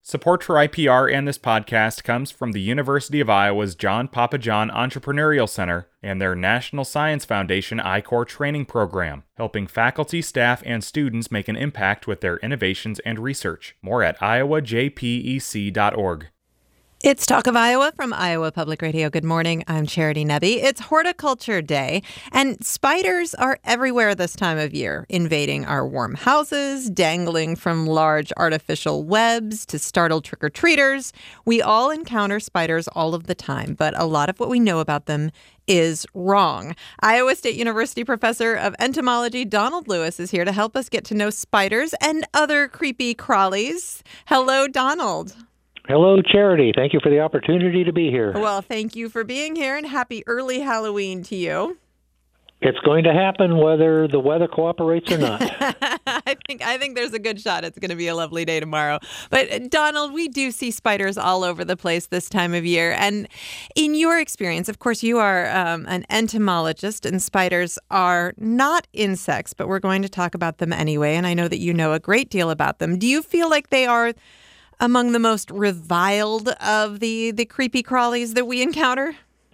Support for IPR and this podcast comes from the University of Iowa's John Papajohn Entrepreneurial Center and their National Science Foundation I-Corps training program, helping faculty, staff, and students make an impact with their innovations and research. More at iowajpec.org. It's Talk of Iowa from Iowa Public Radio. Good morning. I'm Charity Nebbe. It's Horticulture Day, and spiders are everywhere this time of year, invading our warm houses, dangling from large artificial webs to startle trick-or-treaters. We all encounter spiders all of the time, but a lot of what we know about them is wrong. Iowa State University professor of entomology Donald Lewis is here to help us get to know spiders and other creepy crawlies. Hello, Donald. Hello, Charity. Thank you for the opportunity to be here. Well, thank you for being here, and happy early Halloween to you. It's going to happen whether the weather cooperates or not. I think there's a good shot it's going to be a lovely day tomorrow. But Donald, we do see spiders all over the place this time of year. And in your experience, of course, you are an entomologist, and spiders are not insects, but we're going to talk about them anyway. And I know that you know a great deal about them. Do you feel like they are among the most reviled of the creepy crawlies that we encounter?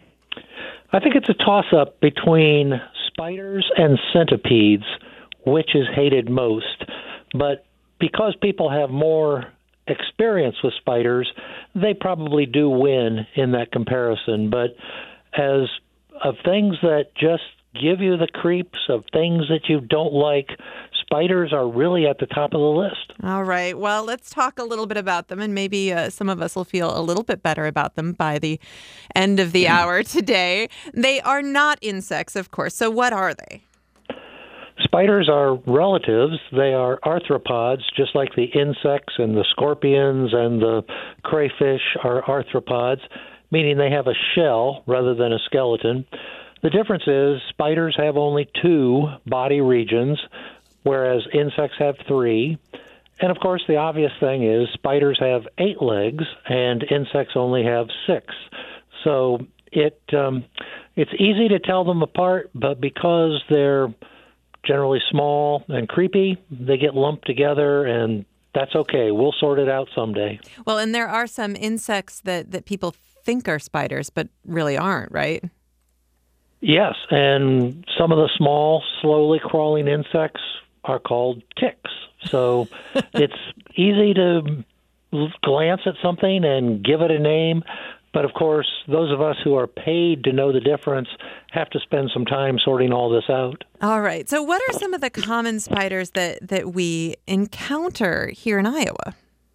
I think it's a toss-up between spiders and centipedes, which is hated most. But because people have more experience with spiders, they probably do win in that comparison. But as of things that just give you the creeps, of things that you don't like, spiders are really at the top of the list. All right. Well, let's talk a little bit about them, and maybe some of us will feel a little bit better about them by the end of the hour today. They are not insects, of course. So what are they? Spiders are relatives. They are arthropods, just like the insects and the scorpions and the crayfish are arthropods, meaning they have a shell rather than a skeleton. The difference is spiders have only 2 body regions, whereas insects have 3. And, of course, the obvious thing is spiders have 8 legs and insects only have 6. So it's easy to tell them apart, but because they're generally small and creepy, they get lumped together, and that's okay. We'll sort it out someday. Well, and there are some insects that people think are spiders, but really aren't, right? Yes, and some of the small, slowly crawling insects are called ticks. So it's easy to glance at something and give it a name. But, of course, those of us who are paid to know the difference have to spend some time sorting all this out. All right. So what are some of the common spiders that we encounter here in Iowa?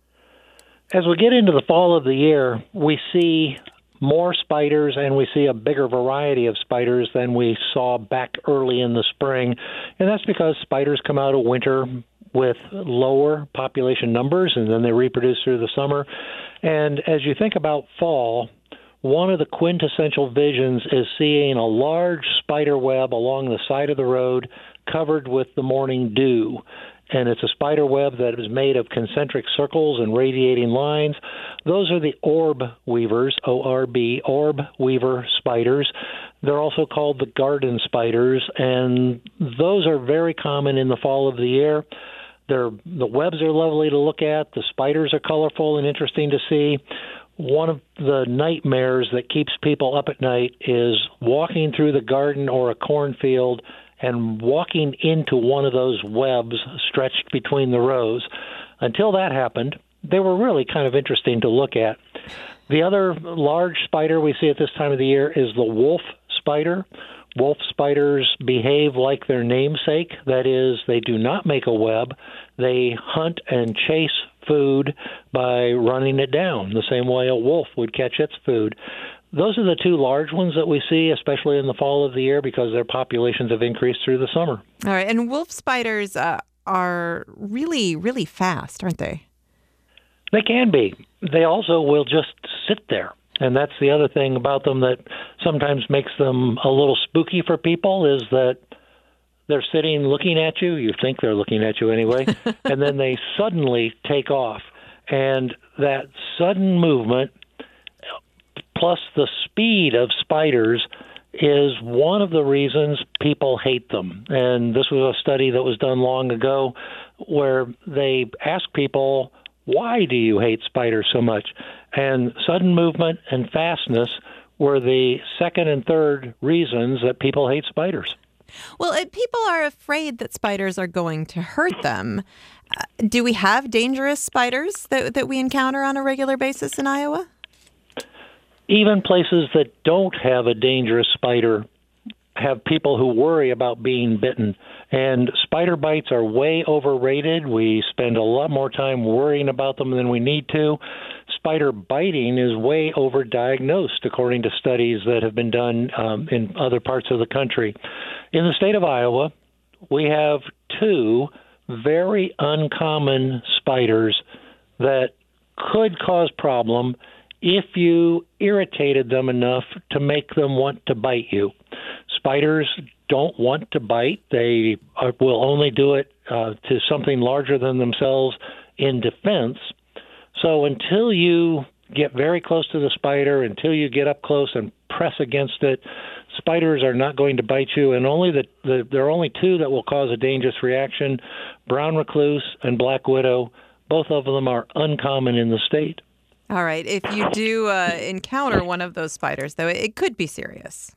As we get into the fall of the year, we see more spiders, and we see a bigger variety of spiders than we saw back early in the spring. And that's because spiders come out of winter with lower population numbers, and then they reproduce through the summer. And as you think about fall, one of the quintessential visions is seeing a large spider web along the side of the road covered with the morning dew. And it's a spider web that is made of concentric circles and radiating lines. Those are the orb weavers, O-R-B, orb weaver spiders. They're also called the garden spiders, and those are very common in the fall of the year. The webs are lovely to look at. The spiders are colorful and interesting to see. One of the nightmares that keeps people up at night is walking through the garden or a cornfield and walking into one of those webs stretched between the rows. Until that happened, they were really kind of interesting to look at. The other large spider we see at this time of the year is the wolf spider. Wolf spiders behave like their namesake. That is, they do not make a web. They hunt and chase food by running it down, the same way a wolf would catch its food. Those are the 2 large ones that we see, especially in the fall of the year, because their populations have increased through the summer. All right. And wolf spiders are really, really fast, aren't they? They can be. They also will just sit there. And that's the other thing about them that sometimes makes them a little spooky for people, is that they're sitting looking at you. You think they're looking at you anyway. And then they suddenly take off. And that sudden movement, plus the speed of spiders, is one of the reasons people hate them. And this was a study that was done long ago where they asked people why do you hate spiders so much? And sudden movement and fastness were the second and third reasons that people hate spiders. Well, people are afraid that spiders are going to hurt them. Do we have dangerous spiders that we encounter on a regular basis in Iowa? Even places that don't have a dangerous spider have people who worry about being bitten. And spider bites are way overrated. We spend a lot more time worrying about them than we need to. Spider biting is way overdiagnosed, according to studies that have been done in other parts of the country. In the state of Iowa, we have two very uncommon spiders that could cause problem if you irritated them enough to make them want to bite you. Spiders don't want to bite. They will only do it to something larger than themselves in defense. So until you get very close to the spider, until you get up close and press against it, spiders are not going to bite you. And there are only two that will cause a dangerous reaction, brown recluse and black widow. Both of them are uncommon in the state. All right. If you do encounter one of those spiders, though, it could be serious.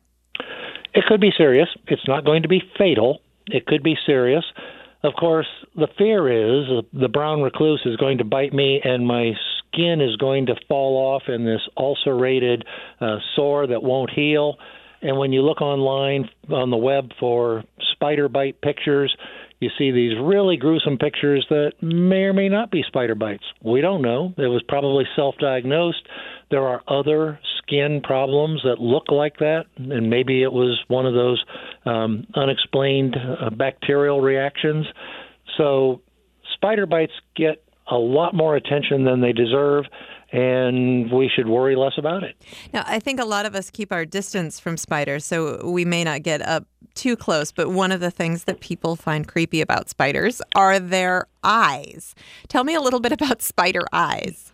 It could be serious. It's not going to be fatal. It could be serious. Of course, the fear is the brown recluse is going to bite me and my skin is going to fall off in this ulcerated sore that won't heal. And when you look online on the web for spider bite pictures, you see these really gruesome pictures that may or may not be spider bites. We don't know. It was probably self-diagnosed. There are other skin problems that look like that, and maybe it was one of those unexplained bacterial reactions. So spider bites get a lot more attention than they deserve, and we should worry less about it. Now, I think a lot of us keep our distance from spiders, so we may not get up too close, but one of the things that people find creepy about spiders are their eyes. Tell me a little bit about spider eyes.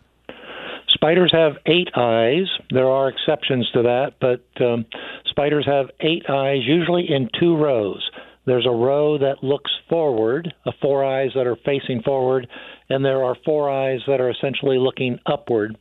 Spiders have 8 eyes. There are exceptions to that, but spiders have 8 eyes, usually in 2 rows. There's a row that looks forward, 4 eyes that are facing forward, and there are 4 eyes that are essentially looking upward.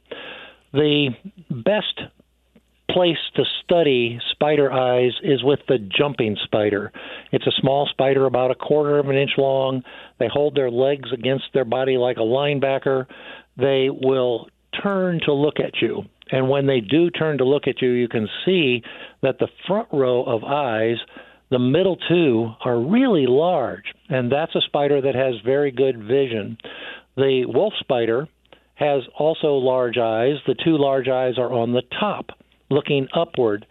The best place to study spider eyes is with the jumping spider. It's a small spider about 1/4 of an inch long. They hold their legs against their body like a linebacker. They will turn to look at you. And when they do turn to look at you, you can see that the front row of eyes, the middle 2, are really large. And that's a spider that has very good vision. The wolf spider has also large eyes. The 2 large eyes are on the top, looking upward.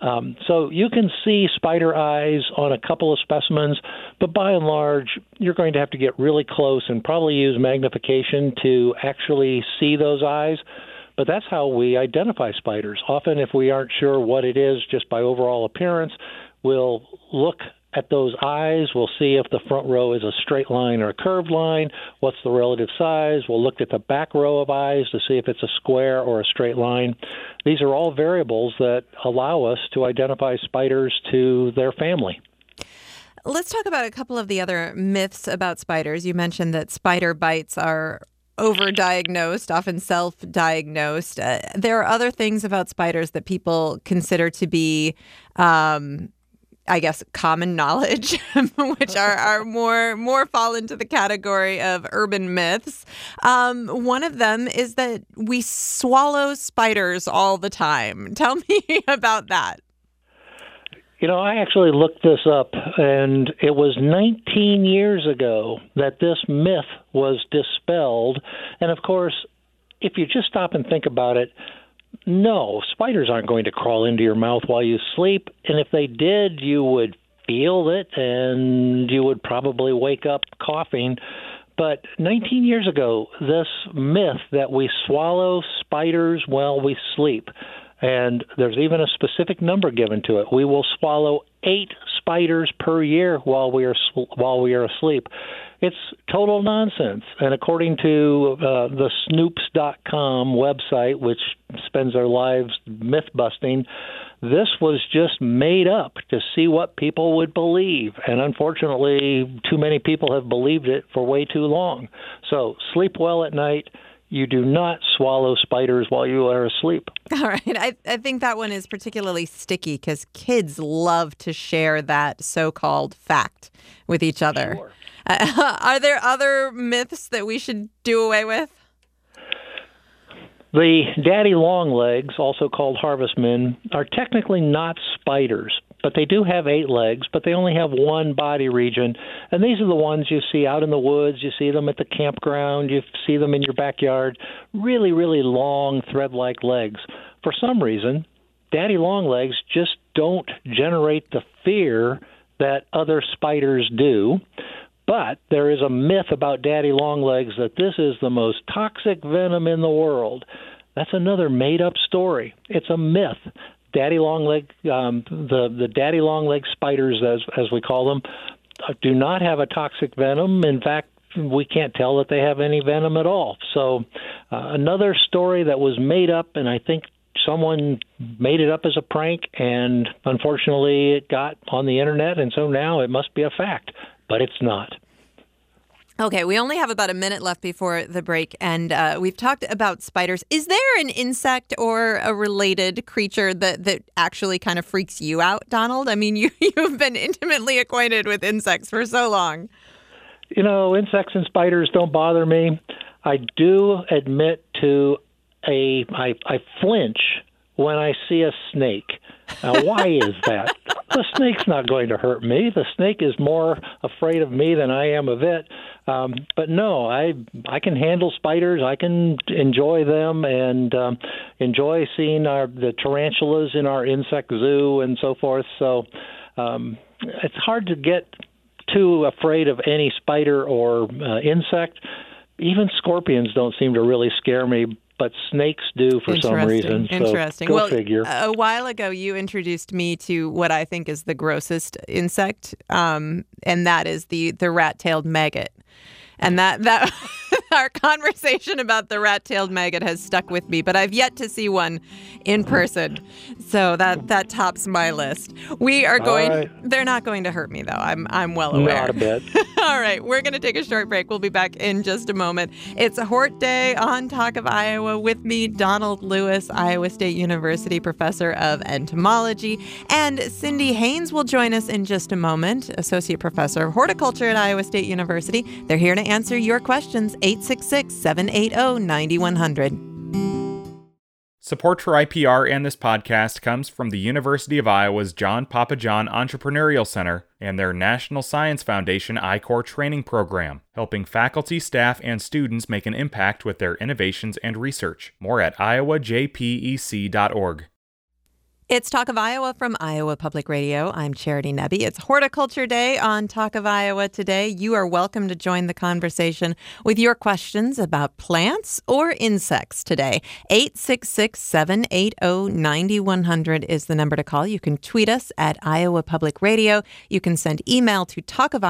So you can see spider eyes on a couple of specimens, but by and large, you're going to have to get really close and probably use magnification to actually see those eyes. But that's how we identify spiders. Often, if we aren't sure what it is just by overall appearance, we'll look at those eyes. We'll see if the front row is a straight line or a curved line. What's the relative size? We'll look at the back row of eyes to see if it's a square or a straight line. These are all variables that allow us to identify spiders to their family. Let's talk about a couple of the other myths about spiders. You mentioned that spider bites are overdiagnosed, often self-diagnosed. There are other things about spiders that people consider to be I guess, common knowledge, which are more fall into the category of urban myths. One of them is that we swallow spiders all the time. Tell me about that. You know, I actually looked this up, and it was 19 years ago that this myth was dispelled. And, of course, if you just stop and think about it, no, spiders aren't going to crawl into your mouth while you sleep. And if they did, you would feel it and you would probably wake up coughing. But 19 years ago, this myth that we swallow spiders while we sleep, and there's even a specific number given to it. We will swallow 8 spiders per year while we are asleep. It's total nonsense. And according to the Snoops.com website, which spends their lives myth-busting, this was just made up to see what people would believe. And unfortunately, too many people have believed it for way too long. So sleep well at night. you do not swallow spiders while you are asleep. All right. I think that one is particularly sticky because kids love to share that so-called fact with each other. Sure. Are there other myths that we should do away with? The daddy longlegs, also called harvestmen, are technically not spiders, but they do have 8 legs, but they only have one body region. And these are the ones you see out in the woods. You see them at the campground. You see them in your backyard. Really, really long thread-like legs. For some reason, daddy longlegs just don't generate the fear that other spiders do. But there is a myth about daddy longlegs that this is the most toxic venom in the world. That's another made-up story. It's a myth. Daddy longleg, the daddy longleg spiders, as we call them, do not have a toxic venom. In fact, we can't tell that they have any venom at all. So another story that was made up, and I think someone made it up as a prank, and unfortunately it got on the internet, and so now it must be a fact. But it's not. Okay, we only have about a minute left before the break, and we've talked about spiders. Is there an insect or a related creature that actually kind of freaks you out, Donald? I mean, you've been intimately acquainted with insects for so long. You know, insects and spiders don't bother me. I do admit to I flinch when I see a snake. Now, why is that? The snake's not going to hurt me. The snake is more afraid of me than I am of it. But no, I can handle spiders. I can enjoy them and enjoy seeing the tarantulas in our insect zoo and so forth. So it's hard to get too afraid of any spider or insect. Even scorpions don't seem to really scare me, but snakes do for some reason. Interesting. So Well, figure. A while ago, you introduced me to what I think is the grossest insect, and that is the rat-tailed maggot. And that our conversation about the rat-tailed maggot has stuck with me, but I've yet to see one in person. So that tops my list. We are going. Right. They're not going to hurt me, though. I'm well aware. Not a bit. All right, we're going to take a short break. We'll be back in just a moment. It's a Hort Day on Talk of Iowa with me, Donald Lewis, Iowa State University professor of entomology, and Cindy Haynes will join us in just a moment, associate professor of horticulture at Iowa State University. They're here to answer your questions, 866-780-9100. Support for IPR and this podcast comes from the University of Iowa's John Papajohn Entrepreneurial Center and their National Science Foundation I-Corps training program, helping faculty, staff, and students make an impact with their innovations and research. More at iowajpec.org. It's Talk of Iowa from Iowa Public Radio. I'm Charity Nebbe. It's Horticulture Day on Talk of Iowa today. You are welcome to join the conversation with your questions about plants or insects today. 866-780-9100 is the number to call. You can tweet us at Iowa Public Radio. You can send email to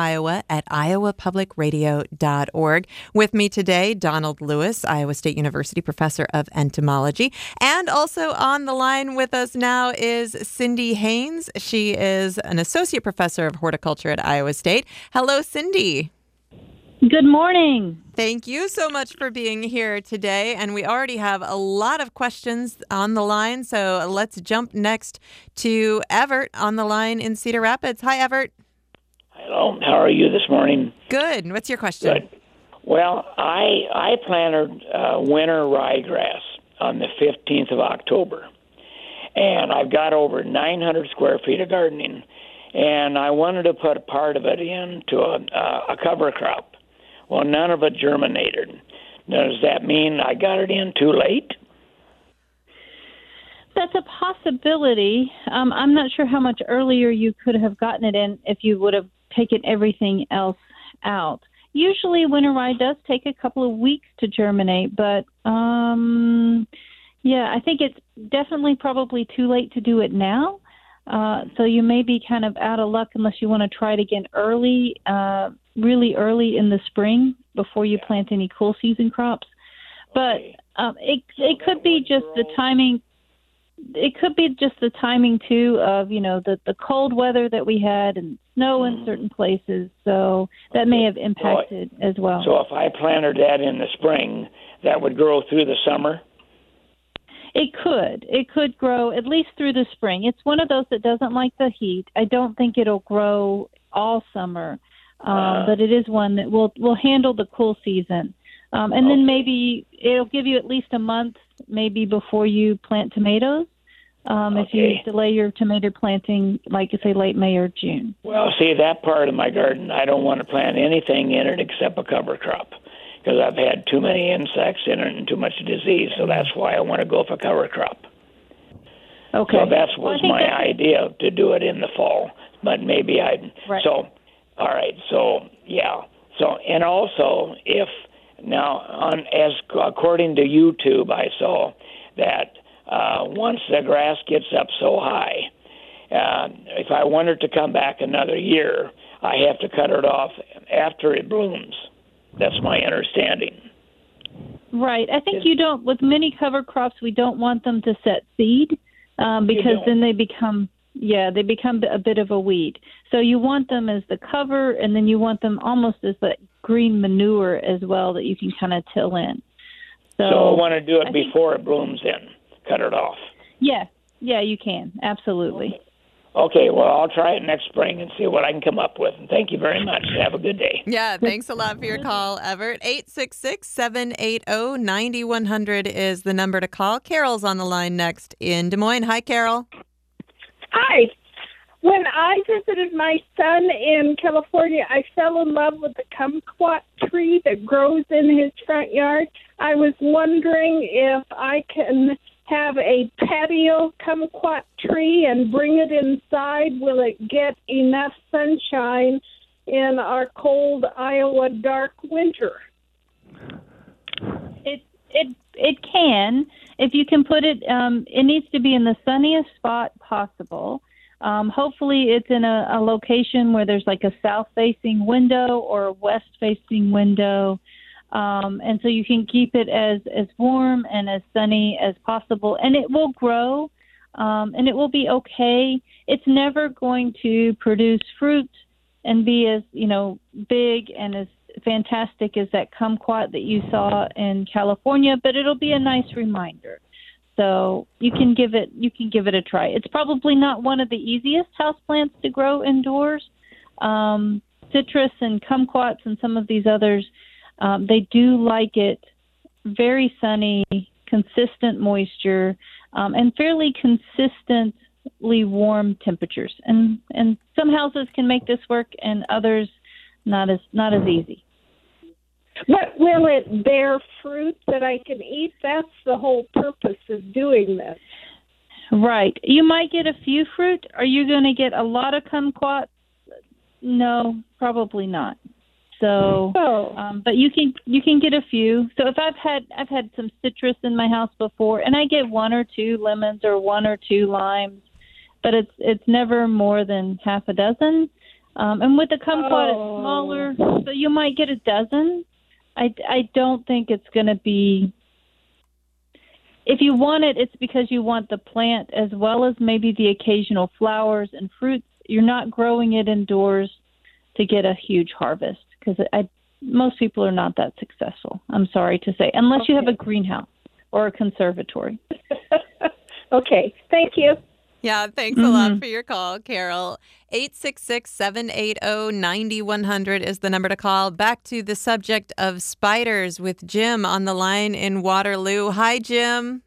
talkofiowa@iowapublicradio.org. With me today, Donald Lewis, Iowa State University professor of entomology. And also on the line with us now is Cindy Haynes. She is an associate professor of horticulture at Iowa State. Hello, Cindy. Good morning. Thank you so much for being here today. And we already have a lot of questions on the line. So let's jump next to Everett on the line in Cedar Rapids. Hi, Everett. Hello. How are you this morning? Good. What's your question? Good. Well, I planted winter ryegrass on the 15th of October. And I've got over 900 square feet of gardening, and I wanted to put a part of it into a cover crop. Well, none of it germinated. Does that mean I got it in too late? That's a possibility. I'm not sure how much earlier you could have gotten it in if you would have taken everything else out. Usually winter rye does take a couple of weeks to germinate, but yeah, I think it's definitely probably too late to do it now. So you may be kind of out of luck unless you want to try it again early, really early in the spring before you plant any cool season crops. But it could be just the timing. it could be just the timing too of the cold weather that we had and snow in certain places, so that may have impacted as well. So if I planted that in the spring, that would grow through the summer? It could grow at least through the spring. It's one of those that doesn't like the heat. I don't think it'll grow all summer, but it is one that will handle the cool season. And then maybe it'll give you at least a month maybe before you plant tomatoes. If you delay your tomato planting, like say late May or June. Well, see, that part of my garden, I don't want to plant anything in it except a cover crop, because I've had too many insects in it and too much disease, so that's why I want to go for cover crop. Okay. So that was my idea, to do it in the fall, but maybe Right. So, all right, so, yeah. So, and also, according to YouTube, I saw that once the grass gets up so high, if I want it to come back another year, I have to cut it off after it blooms. That's my understanding. Right. I think you don't, with many cover crops, we don't want them to set seed because then they become a bit of a weed. So you want them as the cover, and then you want them almost as the green manure as well that you can kind of till in. So I want to do it before it blooms in, cut it off. Yeah, you can. Absolutely. Okay, well, I'll try it next spring and see what I can come up with. And thank you very much. Have a good day. Yeah, thanks a lot for your call, Everett. 866-780-9100 is the number to call. Carol's on the line next in Des Moines. Hi, Carol. Hi. When I visited my son in California, I fell in love with the kumquat tree that grows in his front yard. I was wondering if I can have a patio kumquat tree and bring it inside. Will it get enough sunshine in our cold Iowa dark winter? It can, if you can put it. It needs to be in the sunniest spot possible. Hopefully, it's in a location where there's like a south-facing window or a west-facing window. And so you can keep it as warm and as sunny as possible, and it will grow, and it will be okay. It's never going to produce fruit and be as, big and as fantastic as that kumquat that you saw in California, but it'll be a nice reminder. So you can give it a try. It's probably not one of the easiest houseplants to grow indoors. Citrus and kumquats and some of these others, they do like it very sunny, consistent moisture, and fairly consistently warm temperatures. And some houses can make this work, and others not as easy. But will it bear fruit that I can eat? That's the whole purpose of doing this. Right. You might get a few fruit. Are you going to get a lot of kumquats? No, probably not. So, but you can get a few. So if I've had some citrus in my house before, and I get 1 or 2 lemons or 1 or 2 limes, but it's never more than half a dozen. And with the kumquat, it's smaller, so you might get a dozen. I don't think it's going to be. If you want it, it's because you want the plant as well as maybe the occasional flowers and fruits. You're not growing it indoors to get a huge harvest, because most people are not that successful, I'm sorry to say, unless you have a greenhouse or a conservatory. Okay, thank you. Yeah, thanks a lot for your call, Carol. 866-780-9100 is the number to call. Back to the subject of spiders with Jim on the line in Waterloo. Hi, Jim.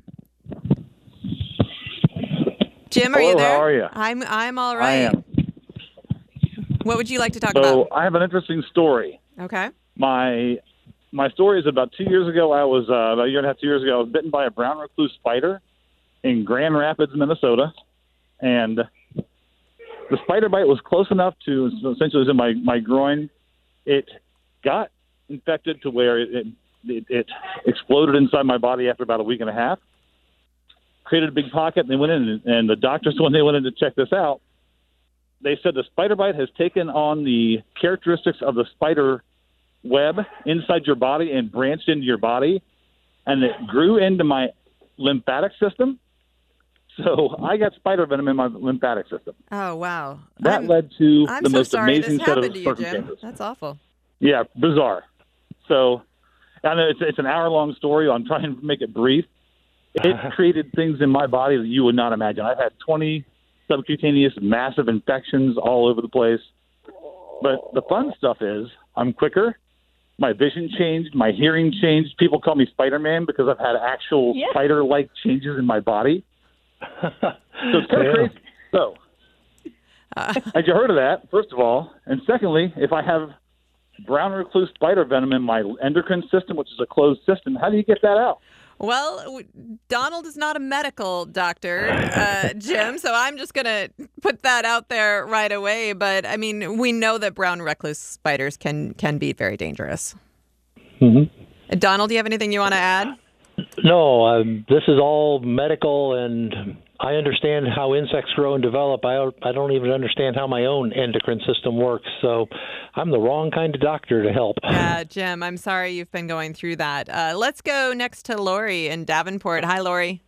Jim, are you there? How are you? I'm all right. I am. What would you like to talk about? So I have an interesting story. Okay. My story is about 2 years ago. I was about a year and a half, 2 years ago. I was bitten by a brown recluse spider in Grand Rapids, Minnesota, and the spider bite was close enough to, essentially, it was in my groin. It got infected to where it exploded inside my body after about a week and a half. Created a big pocket, and they went in, and the doctors, when they went in to check this out, they said the spider bite has taken on the characteristics of the spider web inside your body and branched into your body, and it grew into my lymphatic system. So I got spider venom in my lymphatic system. Oh, wow. That led to I'm the so most sorry amazing this set of happened to you, Jim. circumstances. That's awful. Yeah, bizarre. So I know it's an hour-long story. I'm trying to make it brief. It created things in my body that you would not imagine. I've had 20 subcutaneous massive infections all over the place. But the fun stuff is I'm quicker. My vision changed. My hearing changed. People call me Spider-Man because I've had actual spider-like changes in my body. So it's kind of crazy. So, had you heard of that, first of all? And secondly, if I have brown recluse spider venom in my endocrine system, which is a closed system, how do you get that out? Well, Donald is not a medical doctor, Jim, so I'm just going to put that out there right away. But, I mean, we know that brown recluse spiders can be very dangerous. Mm-hmm. Donald, do you have anything you want to add? No, this is all medical, and I understand how insects grow and develop. I don't even understand how my own endocrine system works, so I'm the wrong kind of doctor to help. Yeah, Jim, I'm sorry you've been going through that. Let's go next to Lori in Davenport. Hi, Lori.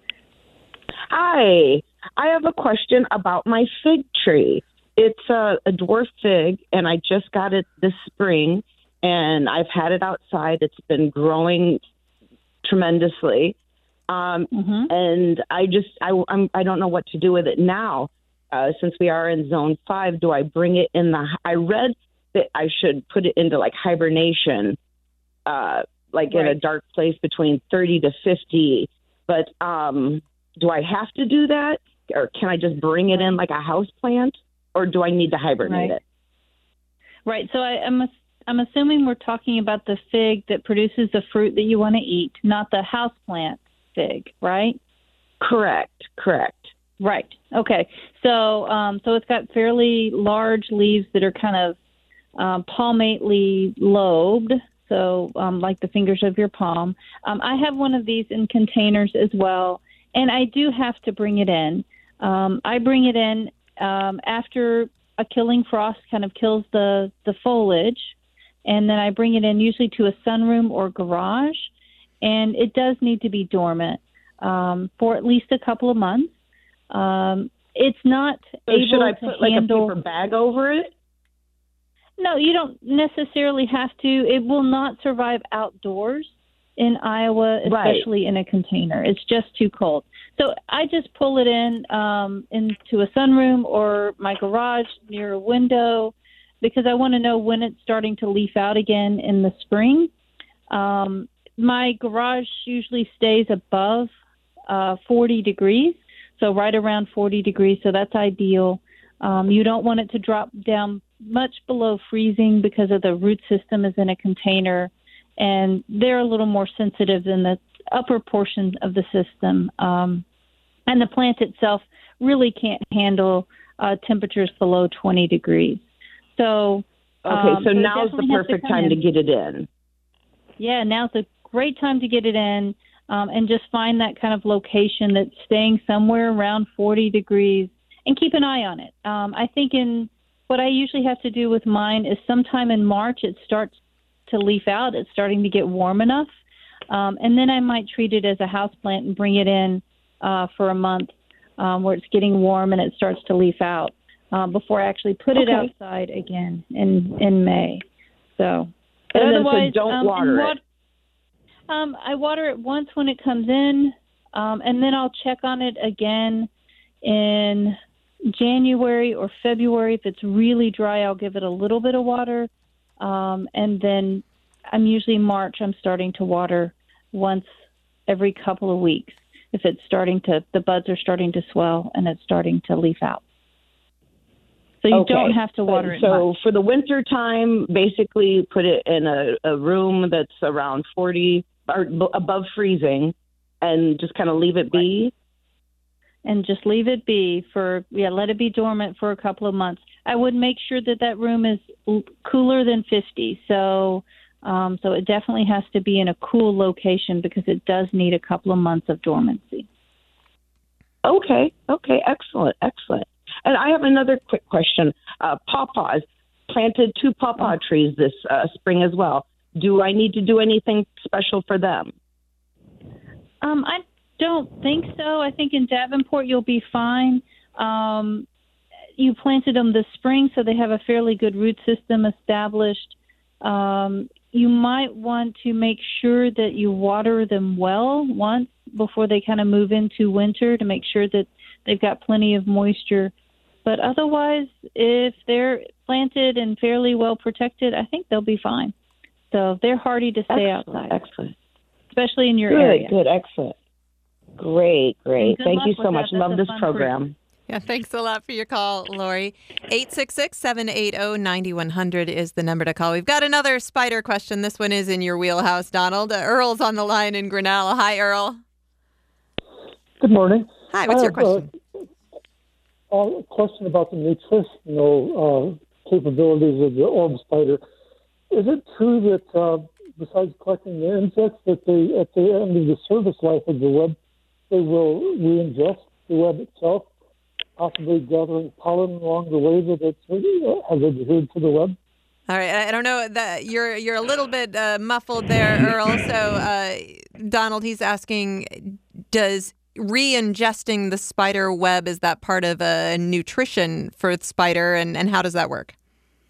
Hi. I have a question about my fig tree. It's a dwarf fig, and I just got it this spring, and I've had it outside. It's been growing tremendously. And I don't know what to do with it now. Since we are in zone 5, do I bring it in I read that I should put it into like hibernation, in a dark place between 30 to 50. But do I have to do that, or can I just bring it in like a house plant, or do I need to hibernate it? Right. So I'm assuming we're talking about the fig that produces the fruit that you want to eat, not the house plant fig, right? Correct. Right. Okay. So it's got fairly large leaves that are kind of palmately lobed, so like the fingers of your palm. I have one of these in containers as well, and I do have to bring it in. I bring it in after a killing frost kind of kills the foliage, and then I bring it in usually to a sunroom or garage, and it does need to be dormant for at least a couple of months. It's not able should I to put like handle... a paper bag over it? No, you don't necessarily have to. It will not survive outdoors in Iowa, especially in a container. It's just too cold. So I just pull it in into a sunroom or my garage near a window because I want to know when it's starting to leaf out again in the spring. My garage usually stays above 40 degrees, so right around 40 degrees, so that's ideal. You don't want it to drop down much below freezing because of the root system is in a container, and they're a little more sensitive than the upper portion of the system. And the plant itself really can't handle temperatures below 20 degrees. So, so now's the perfect time to get it in. Yeah, now's a great time to get it in, and just find that kind of location that's staying somewhere around 40 degrees and keep an eye on it. I think what I usually have to do with mine is sometime in March it starts to leaf out. It's starting to get warm enough. And then I might treat it as a houseplant and bring it in for a month where it's getting warm and it starts to leaf out before I actually put it outside again in May. So, but otherwise, don't water it. I water it once when it comes in, and then I'll check on it again in January or February. If it's really dry, I'll give it a little bit of water. And then I'm usually March, I'm starting to water once every couple of weeks. If it's the buds are starting to swell and it's starting to leaf out. So you don't have to water it much. For the winter time, basically put it in a room that's around 40 or above freezing and just kind of leave it be. And just leave it be let it be dormant for a couple of months. I would make sure that room is cooler than 50. So it definitely has to be in a cool location because it does need a couple of months of dormancy. Okay, excellent. And I have another quick question. Pawpaws, planted 2 pawpaw trees this spring as well. Do I need to do anything special for them? I don't think so. I think in Davenport you'll be fine. You planted them this spring, so they have a fairly good root system established. You might want to make sure that you water them well once before they kind of move into winter to make sure that they've got plenty of moisture. But otherwise, if they're planted and fairly well protected, I think they'll be fine. So they're hardy to stay outside. Excellent. Especially in your area. Good, excellent. Great. Thank you so much. Love this program. Fruit. Yeah, thanks a lot for your call, Lori. 866-780-9100 is the number to call. We've got another spider question. This one is in your wheelhouse, Donald. Earl's on the line in Grinnell. Hi, Earl. Good morning. Hi, what's your question? A question about the nutritional capabilities of the orb spider. Is it true that besides collecting the insects, that they, at the end of the service life of the web, they will re-ingest the web itself, possibly gathering pollen along the way that it has adhered to the web? All right, I don't know that you're a little bit muffled there, Earl. So, Donald, he's asking, does re-ingesting the spider web, is that part of a nutrition for the spider, and how does that work?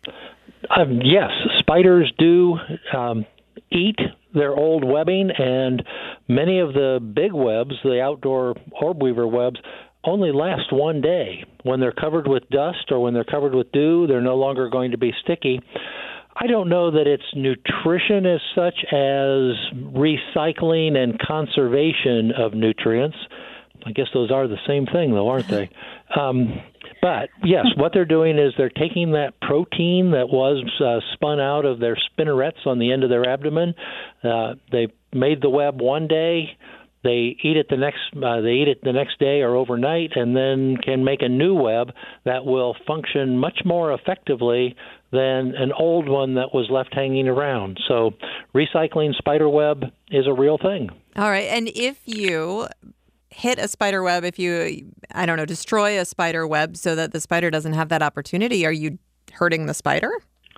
Yes, spiders do eat their old webbing, and many of the big webs, the outdoor orb weaver webs, only last one day. When they're covered with dust or when they're covered with dew, they're no longer going to be sticky. I don't know that it's nutrition as such as recycling and conservation of nutrients. I guess those are the same thing, though, aren't they? But, yes, what they're doing is they're taking that protein that was spun out of their spinnerets on the end of their abdomen. They made the web one day. They eat it the next day or overnight, and then can make a new web that will function much more effectively than an old one that was left hanging around. So recycling spider web is a real thing. All right, and if you hit a spider web, if you, destroy a spider web so that the spider doesn't have that opportunity, are you hurting the spider?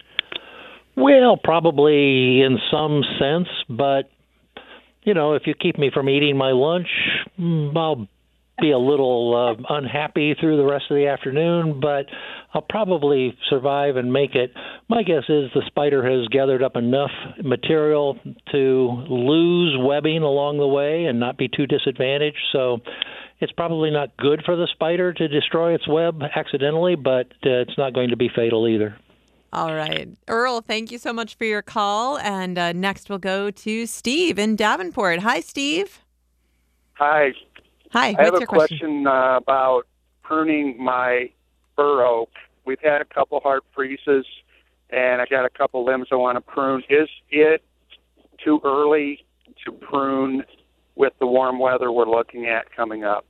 Well, probably in some sense, but if you keep me from eating my lunch, I'll be a little unhappy through the rest of the afternoon, but I'll probably survive and make it. My guess is the spider has gathered up enough material to lose webbing along the way and not be too disadvantaged. So it's probably not good for the spider to destroy its web accidentally, but it's not going to be fatal either. All right. Earl, thank you so much for your call. And next we'll go to Steve in Davenport. Hi, Steve. Hi. Hi. I have What's a your question? question about pruning my bur oak. We've had a couple hard freezes, and I got a couple limbs I want to prune. Is it too early to prune with the warm weather we're looking at coming up?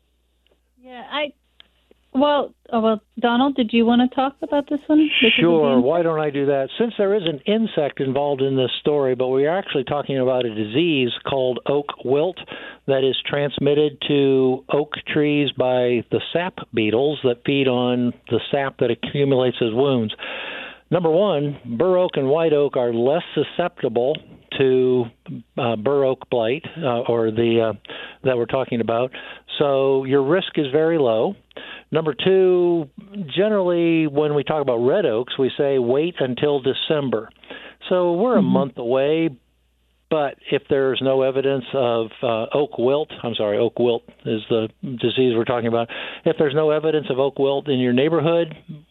Yeah, Well, Donald, did you want to talk about this one? Sure. Why don't I do that? Since there is an insect involved in this story, but we are actually talking about a disease called oak wilt that is transmitted to oak trees by the sap beetles that feed on the sap that accumulates as wounds. Number one, bur oak and white oak are less susceptible to bur oak blight or the that we're talking about. So your risk is very low. Number two, generally when we talk about red oaks, we say wait until December. So we're a month away, but if there's no evidence of oak wilt is the disease we're talking about. If there's no evidence of oak wilt in your neighborhood,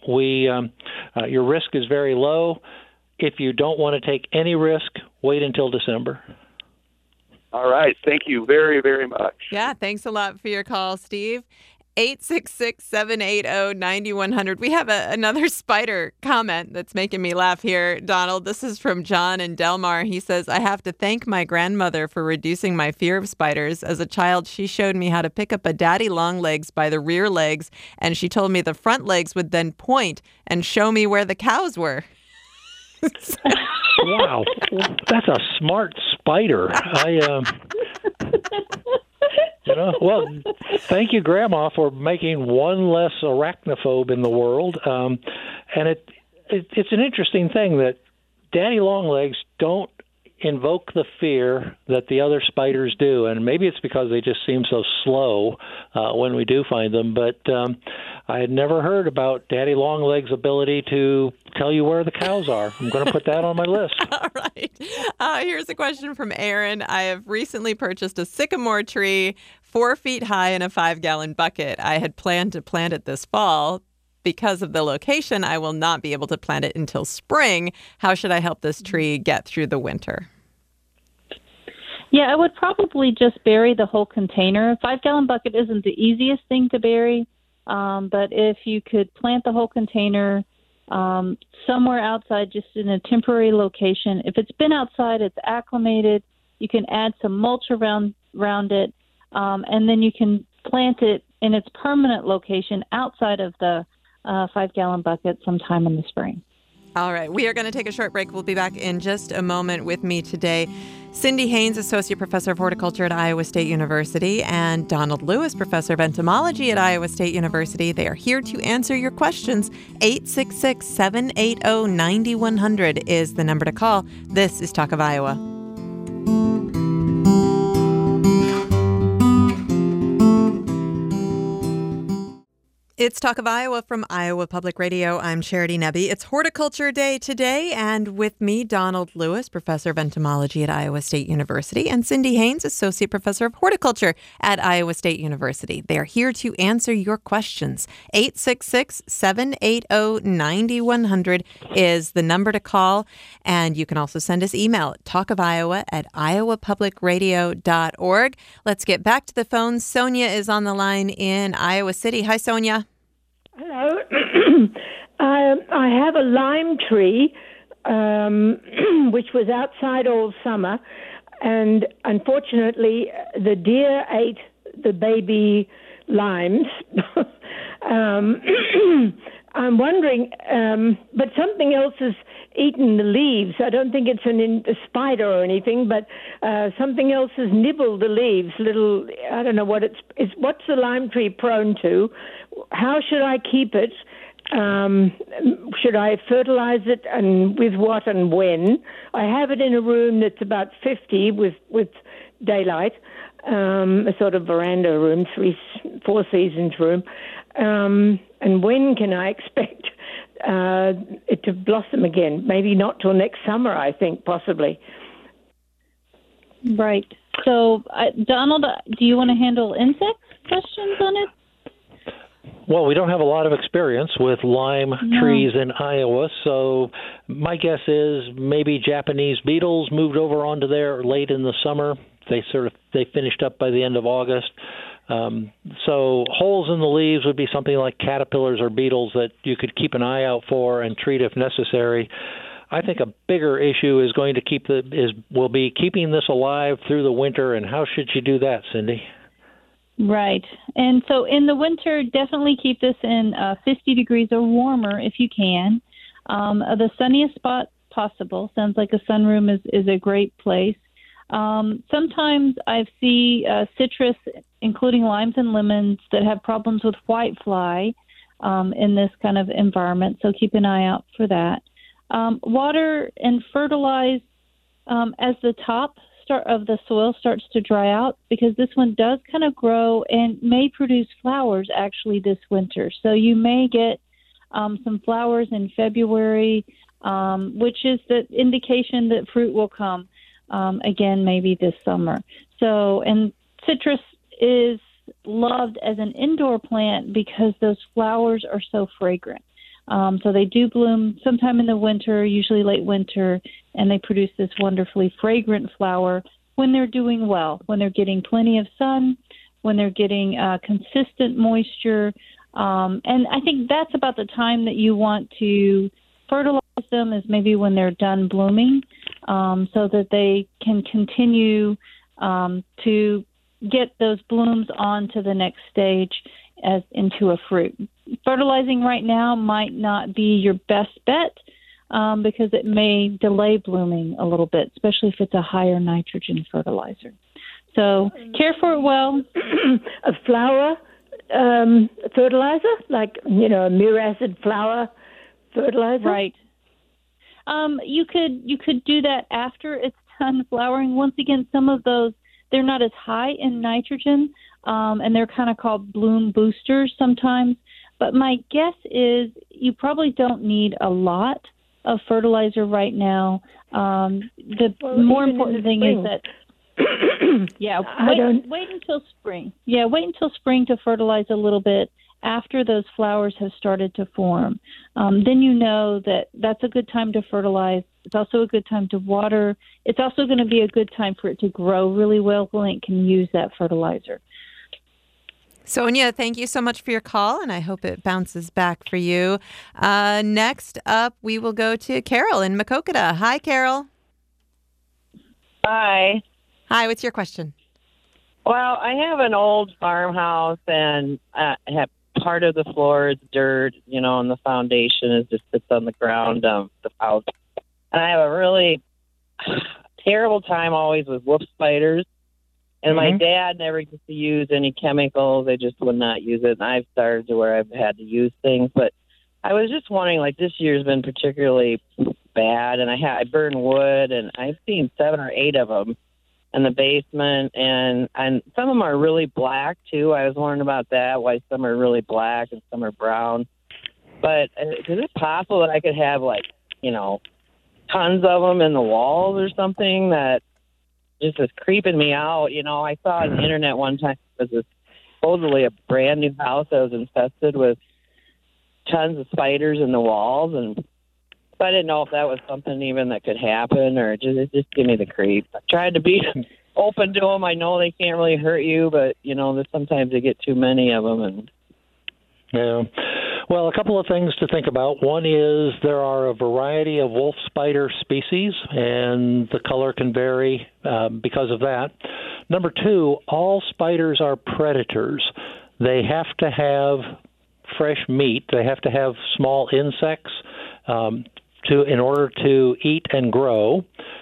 your risk is very low. If you don't want to take any risk, wait until December. All right. Thank you very, very much. Yeah, thanks a lot for your call, Steve. 866-780-9100. We have another spider comment that's making me laugh here, Donald. This is from John in Delmar. He says, I have to thank my grandmother for reducing my fear of spiders. As a child, she showed me how to pick up a daddy long legs by the rear legs, and she told me the front legs would then point and show me where the cows were. Wow, that's a smart spider. Well, thank you, Grandma, for making one less arachnophobe in the world. And it's an interesting thing that daddy longlegs don't invoke the fear that the other spiders do, and maybe it's because they just seem so slow when we do find them, but I had never heard about Daddy Longlegs' ability to tell you where the cows are. I'm going to put that on my list. All right. Here's a question from Aaron. I have recently purchased a sycamore tree 4 feet high in a 5-gallon bucket. I had planned to plant it this fall. Because of the location, I will not be able to plant it until spring. How should I help this tree get through the winter? Yeah, I would probably just bury the whole container. A 5-gallon bucket isn't the easiest thing to bury, but if you could plant the whole container somewhere outside, just in a temporary location. If it's been outside, it's acclimated. You can add some mulch around it, and then you can plant it in its permanent location outside of the 5-gallon bucket sometime in the spring. All right. We are going to take a short break. We'll be back in just a moment. With me today, Cindy Haynes, Associate Professor of Horticulture at Iowa State University, and Donald Lewis, Professor of Entomology at Iowa State University. They are here to answer your questions. 866-780-9100 is the number to call. This is Talk of Iowa. It's Talk of Iowa from Iowa Public Radio. I'm Charity Nebbe. It's Horticulture Day today, and with me, Donald Lewis, Professor of Entomology at Iowa State University, and Cindy Haynes, Associate Professor of Horticulture at Iowa State University. They are here to answer your questions. 866-780-9100 is the number to call, and you can also send us email at talkofiowa@iowapublicradio.org. Let's get back to the phone. Sonia is on the line in Iowa City. Hi, Sonia. Hello. I have a lime tree, which was outside all summer, and unfortunately the deer ate the baby limes. I'm wondering, but something else has eaten the leaves. I don't think it's a spider or anything, but something else has nibbled the leaves. I don't know what what's the lime tree prone to? How should I keep it? Should I fertilize it, and with what and when? I have it in a room that's about 50 with daylight, a sort of veranda room, 4 seasons room. And when can I expect it to blossom again? Maybe not till next summer, I think, possibly. Right. So, Donald, do you want to handle insect questions on it? Well, we don't have a lot of experience with lime trees in Iowa, so my guess is maybe Japanese beetles moved over onto there late in the summer. They finished up by the end of August. So holes in the leaves would be something like caterpillars or beetles that you could keep an eye out for and treat if necessary. I think a bigger issue is will be keeping this alive through the winter, and how should you do that, Cindy? Right. And so in the winter, definitely keep this in 50 degrees or warmer if you can. The sunniest spot possible. Sounds like a sunroom is a great place. Sometimes I see citrus, including limes and lemons, that have problems with whitefly in this kind of environment, so keep an eye out for that. Water and fertilize as the top of the soil starts to dry out, because this one does kind of grow and may produce flowers actually this winter. So you may get some flowers in February, which is the indication that fruit will come again maybe this summer. So, and citrus is loved as an indoor plant because those flowers are so fragrant. So they do bloom sometime in the winter, usually late winter, and they produce this wonderfully fragrant flower when they're doing well, when they're getting plenty of sun, when they're getting consistent moisture. And I think that's about the time that you want to fertilize them, is maybe when they're done blooming, so that they can continue to get those blooms on to the next stage as into a fruit. Fertilizing right now might not be your best bet because it may delay blooming a little bit, especially if it's a higher nitrogen fertilizer. So care for it well. A flower fertilizer, like, a muracid flower fertilizer? Right. You could do that after it's done flowering, once again, some of those, they're not as high in nitrogen, and they're kind of called bloom boosters sometimes. But my guess is you probably don't need a lot of fertilizer right now. The more important thing is that, wait until spring. Yeah, wait until spring to fertilize a little bit after those flowers have started to form. Then you know that that's a good time to fertilize. It's also a good time to water. It's also going to be a good time for it to grow really well when it can use that fertilizer. Sonia, thank you so much for your call, and I hope it bounces back for you. Next up, we will go to Carol in Maquoketa. Hi, Carol. Hi. Hi, what's your question? Well, I have an old farmhouse, and I have part of the floor is dirt, and the foundation is just sits on the ground of the house. And I have a really terrible time always with wolf spiders. And my dad never used to use any chemicals. They just would not use it. And I've started to where I've had to use things. But I was just wondering, this year's been particularly bad. And I burn wood, and I've seen 7 or 8 of them in the basement. And some of them are really black, too. I was wondering about that, why some are really black and some are brown. But is it possible that I could have, tons of them in the walls or something that just is creeping me out? I saw on the internet one time it was supposedly a brand new house that was infested with tons of spiders in the walls, and I didn't know if that was something even that could happen, or just give me the creep. I tried to be open to them. I know they can't really hurt you, but sometimes they get too many of them. And yeah. Well, a couple of things to think about. One is there are a variety of wolf spider species, and the color can vary because of that. Number 2, all spiders are predators. They have to have fresh meat. They have to have small insects in order to eat and grow.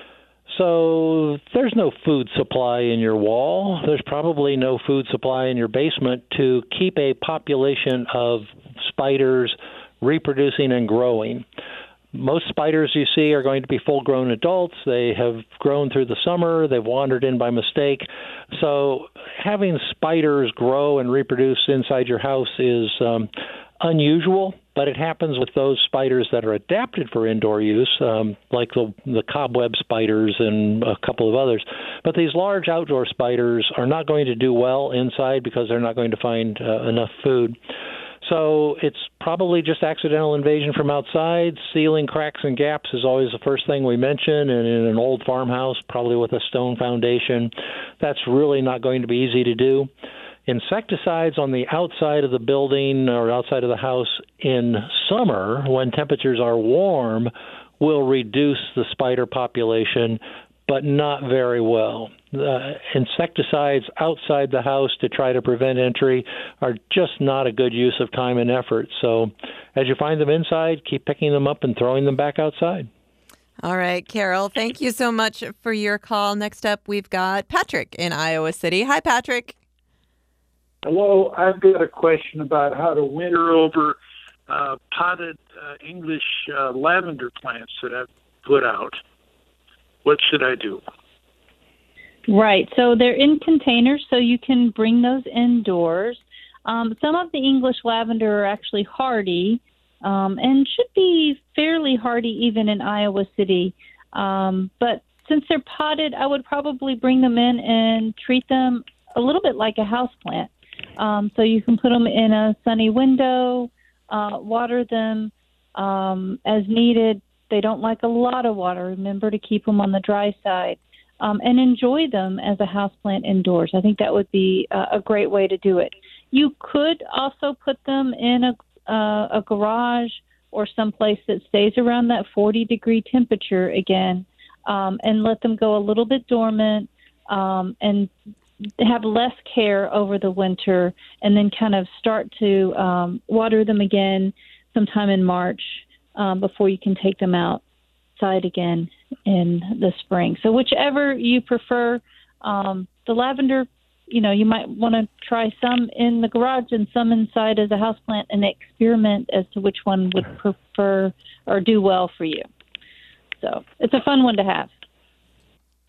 So there's no food supply in your wall. There's probably no food supply in your basement to keep a population of spiders reproducing and growing. Most spiders you see are going to be full-grown adults. They have grown through the summer. They've wandered in by mistake. So having spiders grow and reproduce inside your house is unusual, but it happens with those spiders that are adapted for indoor use, like the cobweb spiders and a couple of others. But these large outdoor spiders are not going to do well inside because they're not going to find enough food. So it's probably just accidental invasion from outside. Sealing cracks and gaps is always the first thing we mention, and in an old farmhouse, probably with a stone foundation, that's really not going to be easy to do. Insecticides on the outside of the building or outside of the house in summer, when temperatures are warm, will reduce the spider population, but not very well. Insecticides outside the house to try to prevent entry are just not a good use of time and effort. So as you find them inside, keep picking them up and throwing them back outside. All right, Carol, thank you so much for your call. Next up, we've got Patrick in Iowa City. Hi, Patrick. Hello, I've got a question about how to winter over potted English lavender plants that I've put out. What should I do? Right. So they're in containers, so you can bring those indoors. Some of the English lavender are actually hardy and should be fairly hardy even in Iowa City. But since they're potted, I would probably bring them in and treat them a little bit like a houseplant. So you can put them in a sunny window, water them as needed. They don't like a lot of water. Remember to keep them on the dry side. And enjoy them as a houseplant indoors. I think that would be a great way to do it. You could also put them in a garage or someplace that stays around that 40-degree temperature again, and let them go a little bit dormant and have less care over the winter, and then kind of start to water them again sometime in March before you can take them outside again in the spring. So whichever you prefer. The lavender, you might want to try some in the garage and some inside as a houseplant and experiment as to which one would prefer or do well for you. So it's a fun one to have.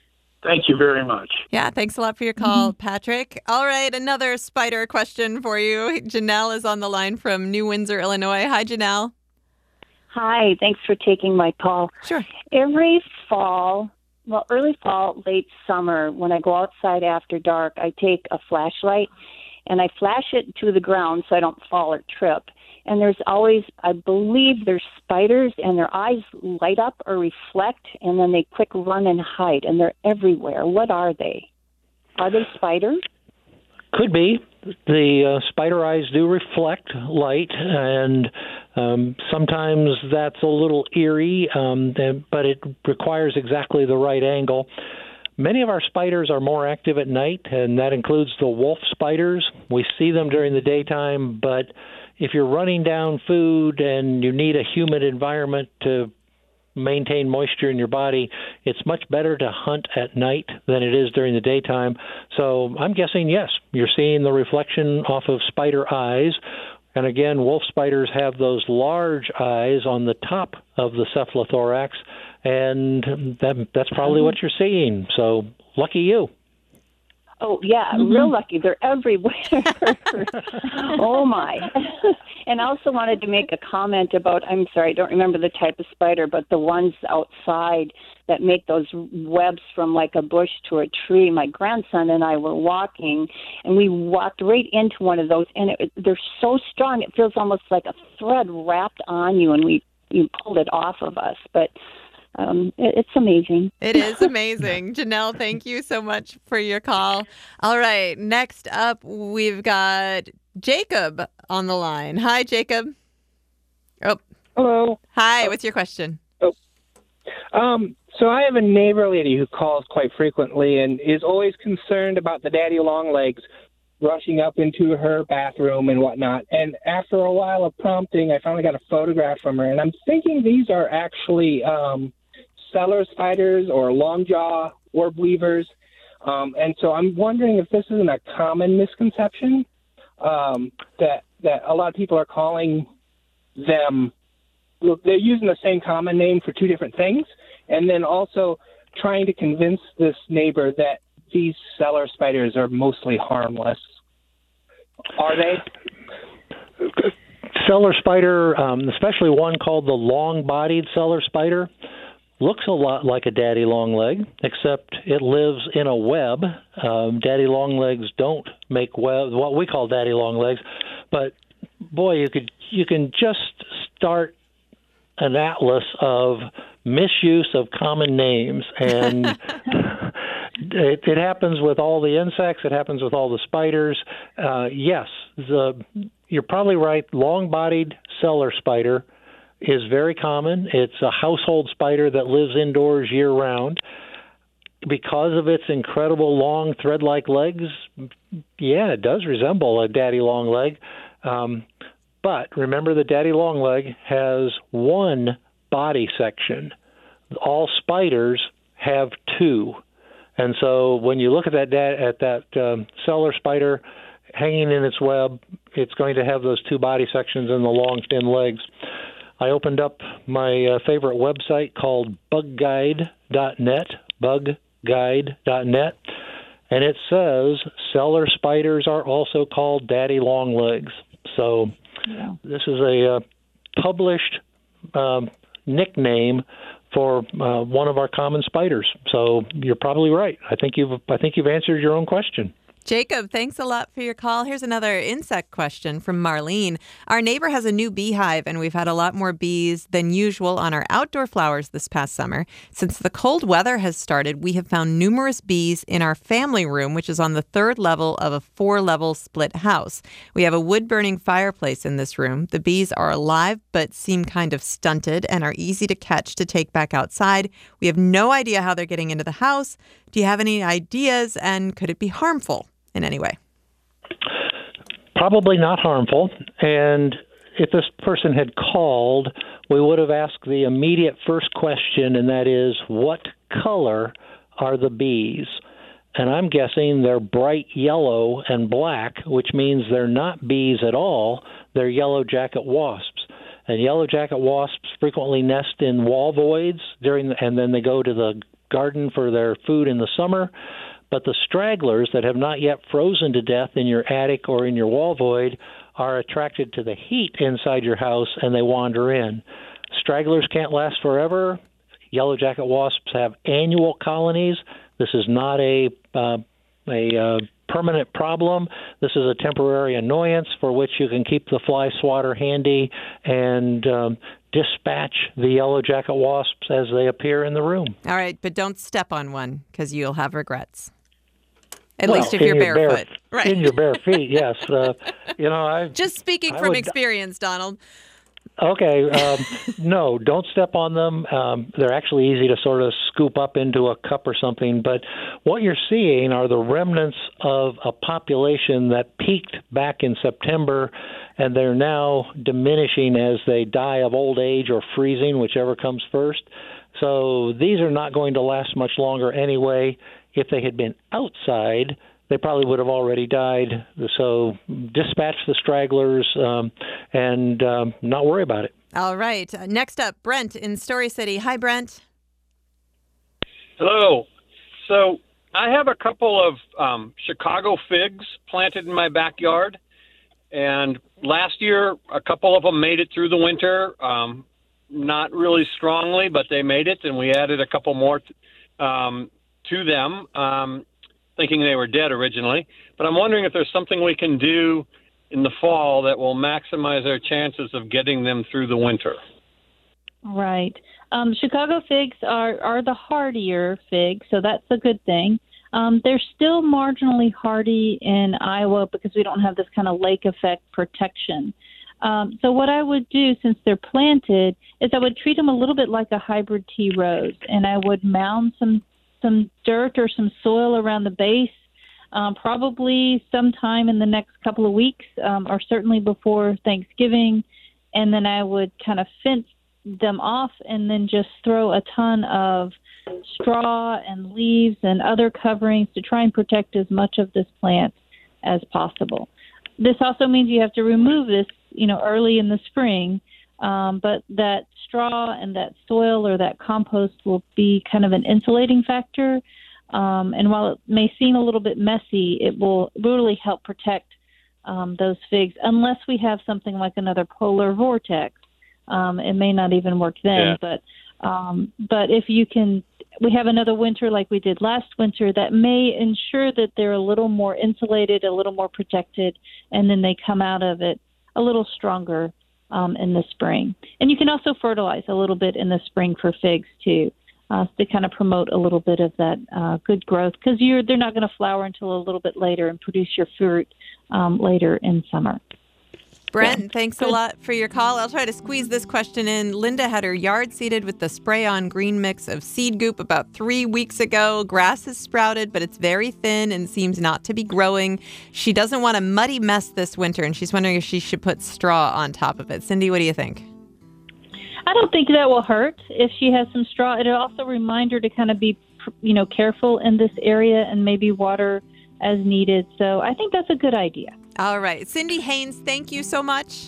Thank you very much. Yeah, thanks a lot for your call, Patrick. All right, another spider question for you. Janelle is on the line from New Windsor, Illinois. Hi, Janelle. Hi, thanks for taking my call. Sure. Every fall, early fall, late summer, when I go outside after dark, I take a flashlight and I flash it to the ground so I don't fall or trip. And there's always, I believe there's spiders, and their eyes light up or reflect, and then they quick run and hide, and they're everywhere. What are they? Are they spiders? Could be. The spider eyes do reflect light, and sometimes that's a little eerie, but it requires exactly the right angle. Many of our spiders are more active at night, and that includes the wolf spiders. We see them during the daytime, but if you're running down food and you need a humid environment to maintain moisture in your body, it's much better to hunt at night than it is during the daytime. So I'm guessing, yes, you're seeing the reflection off of spider eyes. And again, wolf spiders have those large eyes on the top of the cephalothorax, and that's probably what you're seeing. So lucky you. Oh, yeah, real lucky. They're everywhere. Oh, my. And I also wanted to make a comment about, I'm sorry, I don't remember the type of spider, but the ones outside that make those webs from like a bush to a tree. My grandson and I were walking, and we walked right into one of those, and they're so strong, it feels almost like a thread wrapped on you, and you pulled it off of us. But it's amazing. It is amazing. Janelle, thank you so much for your call. All right, next up, we've got Jacob on the line. Hi, Jacob. Oh. Hello. Hi, what's your question? So I have a neighbor lady who calls quite frequently and is always concerned about the daddy long legs rushing up into her bathroom and whatnot. And after a while of prompting, I finally got a photograph from her, and I'm thinking these are actually cellar spiders or long jaw orb weavers. And so I'm wondering if this isn't a common misconception that a lot of people are calling them. They're using the same common name for two different things, and then also trying to convince this neighbor that these cellar spiders are mostly harmless. Are they? Cellar spider, especially one called the long-bodied cellar spider, looks a lot like a daddy longleg, except it lives in a web. Daddy longlegs don't make web, what we call daddy longlegs, but boy, you can just start an atlas of misuse of common names, and it happens with all the insects. It happens with all the spiders. Yes, you're probably right. Long-bodied cellar spider is very common. It's a household spider that lives indoors year-round. Because of its incredible long thread-like legs, yeah, it does resemble a daddy longleg. But remember, the daddy longleg has one body section. All spiders have two. And so when you look at that cellar spider hanging in its web, it's going to have those two body sections and the long, thin legs. I opened up my favorite website called bugguide.net, bugguide.net, and it says cellar spiders are also called daddy longlegs. So this is a published nickname for one of our common spiders. So you're probably right. I think you've answered your own question. Jacob, thanks a lot for your call. Here's another insect question from Marlene. Our neighbor has a new beehive, and we've had a lot more bees than usual on our outdoor flowers this past summer. Since the cold weather has started, we have found numerous bees in our family room, which is on the third level of a 4-level split house. We have a wood-burning fireplace in this room. The bees are alive but seem kind of stunted and are easy to catch to take back outside. We have no idea how they're getting into the house. Do you have any ideas, and could it be harmful in any way? Probably not harmful. And if this person had called, we would have asked the immediate first question, and that is, what color are the bees? And I'm guessing they're bright yellow and black, which means they're not bees at all. They're yellow jacket wasps. And yellow jacket wasps frequently nest in wall voids and then they go to the garden for their food in the summer. But the stragglers that have not yet frozen to death in your attic or in your wall void are attracted to the heat inside your house, and they wander in. Stragglers can't last forever. Yellow jacket wasps have annual colonies. This is not a permanent problem. This is a temporary annoyance for which you can keep the fly swatter handy and dispatch the yellow jacket wasps as they appear in the room. All right, but don't step on one because you'll have regrets. At least if you're barefoot. Right. In your bare feet, yes. Just speaking from experience, Donald. Okay. No, don't step on them. They're actually easy to sort of scoop up into a cup or something. But what you're seeing are the remnants of a population that peaked back in September, and they're now diminishing as they die of old age or freezing, whichever comes first. So these are not going to last much longer anyway. If they had been outside, they probably would have already died. So dispatch the stragglers and not worry about it. All right. Next up, Brent in Story City. Hi, Brent. Hello. So I have a couple of Chicago figs planted in my backyard. And last year, a couple of them made it through the winter. Not really strongly, but they made it. And we added a couple more to them, thinking they were dead originally. But I'm wondering if there's something we can do in the fall that will maximize our chances of getting them through the winter. Right. Chicago figs are the hardier figs, so that's a good thing. They're still marginally hardy in Iowa because we don't have this kind of lake effect protection. So what I would do, since they're planted, is I would treat them a little bit like a hybrid tea rose, and I would mound some dirt or some soil around the base, probably sometime in the next couple of weeks, or certainly before Thanksgiving. And then I would kind of fence them off and then just throw a ton of straw and leaves and other coverings to try and protect as much of this plant as possible. This also means you have to remove this, early in the spring. But that straw and that soil or that compost will be kind of an insulating factor. And while it may seem a little bit messy, it will really help protect those figs, unless we have something like another polar vortex. It may not even work then. Yeah. But if you can, we have another winter like we did last winter, that may ensure that they're a little more insulated, a little more protected, and then they come out of it a little stronger in the spring. And you can also fertilize a little bit in the spring for figs too, to kind of promote a little bit of that good growth, because they're not going to flower until a little bit later and produce your fruit later in summer. Brent, thanks a lot for your call. I'll try to squeeze this question in. Linda had her yard seeded with the spray-on green mix of seed goop about 3 weeks ago. Grass has sprouted, but it's very thin and seems not to be growing. She doesn't want a muddy mess this winter, and she's wondering if she should put straw on top of it. Cindy, what do you think? I don't think that will hurt if she has some straw. It'll also remind her to kind of be, careful in this area and maybe water as needed. So I think that's a good idea. All right. Cindy Haynes, thank you so much.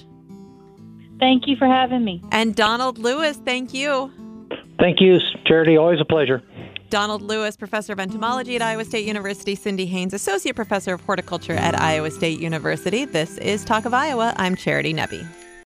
Thank you for having me. And Donald Lewis, thank you. Thank you, Charity. Always a pleasure. Donald Lewis, professor of entomology at Iowa State University. Cindy Haynes, associate professor of horticulture at Iowa State University. This is Talk of Iowa. I'm Charity Nebbe.